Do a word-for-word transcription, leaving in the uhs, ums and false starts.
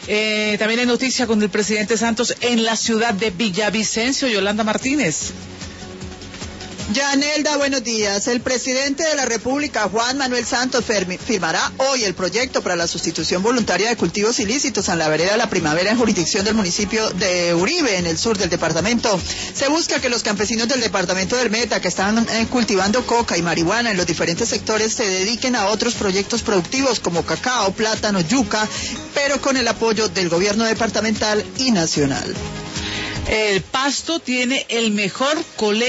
Eh, también hay noticia con el presidente Santos en la ciudad de Villavicencio. Yolanda Martínez. Yanelda, buenos días. El presidente de la República, Juan Manuel Santos, firmará hoy el proyecto para la sustitución voluntaria de cultivos ilícitos en la vereda La Primavera en jurisdicción del municipio de Uribe, en el sur del departamento. Se busca que los campesinos del departamento del Meta, que están eh, cultivando coca y marihuana en los diferentes sectores, se dediquen a otros proyectos productivos como cacao, plátano, yuca, pero con el apoyo del gobierno departamental y nacional. El Pasto tiene el mejor colegio